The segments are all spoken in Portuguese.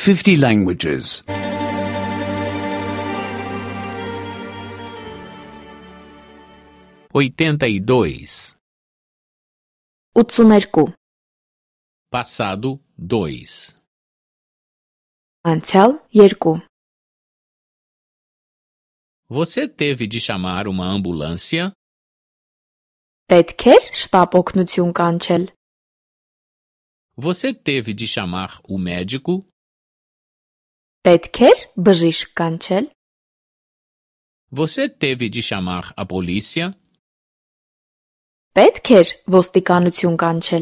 50 languages. 82. 82. Passado 2. Անցյալ 2. Você teve de chamar uma ambulância? Պետք էր շտապ օգնություն կանչել։ Você teve de chamar o médico? Պետք էր բժիշկ կանչել։ Você teve de chamar a polícia? Պետք էր ոստիկանություն կանչել։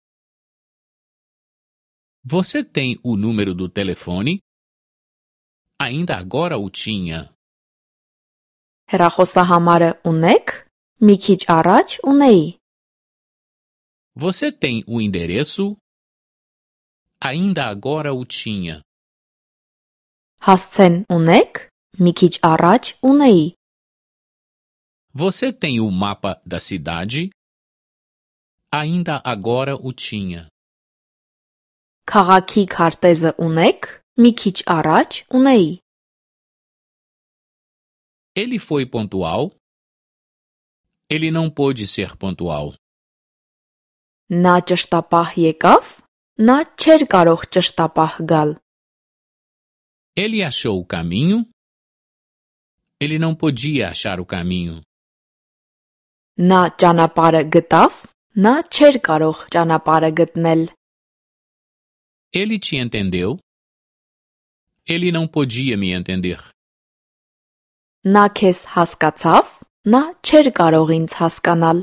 Você tem o número do telefone? Ainda agora o tinha. Հեռախոսահամարը ունեք։ Մի քիչ առաջ ունեի։ Você tem o endereço? Ainda agora o tinha. Հասցեն ունեք։ Մի քիչ առաջ ունեի։ Você tem o mapa da cidade? Ainda agora o tinha. Քաղաքի քարտեզը ունեք։ Մի քիչ առաջ ունեի։ Ele foi pontual? Ele não pôde ser pontual. Նա ճշտապահ եկավ։ Նա չէր կարող ճշտապահ գալ։ Ele achou o caminho? Ele não podia achar o caminho. Նա ճանապարհը գտավ։ Նա չէր կարող ճանապարհը գտնել։ Ele te entendeu? Ele não podia me entender. Նա քեզ հասկացավ։ Նա չէր կարող ինձ հասկանալ։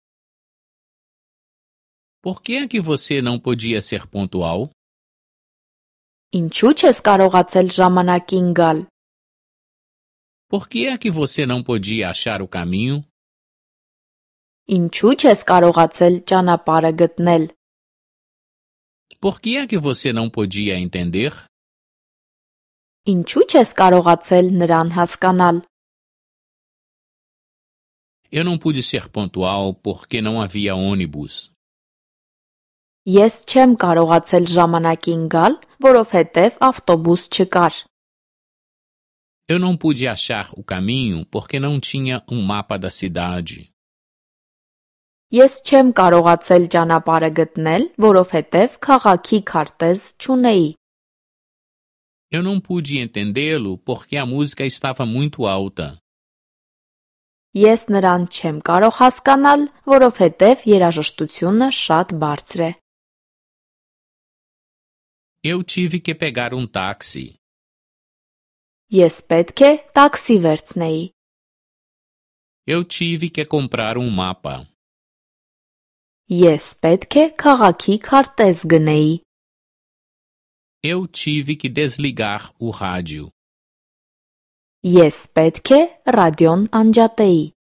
Por que é que você não podia ser pontual? Ինչու չես կարողացել ժամանակին գալ։ Por que é que você não podia achar o caminho? Ինչու չես կարողացել ճանապարհը գտնել։ Por que é que você não podia entender? Ինչու չես կարողացել նրան հասկանալ։ Eu não pude ser pontual porque não havia ônibus. Ես չեմ կարողացել ժամանակին գալ, որովհետև ավտոբուս չկար։ Eu não pude achar o caminho porque não tinha um mapa da cidade. Ես չեմ կարողացել ճանապարհը գտնել, որովհետև քաղաքի քարտեզ չունեի։ Eu não pude entendê-lo porque a música estava muito alta. Ես նրան չեմ կարող հասկանալ, որովհետև երաժշտությունը շատ բարձր է։ Eu tive que pegar um táxi. Ես պետք է տաքսի վերցնեի։ Eu tive que comprar um mapa. Ես պետք է քաղաքի քարտեզ գնեի։ Eu tive que desligar o rádio. Ես պետք է ռադիոն անջատեի։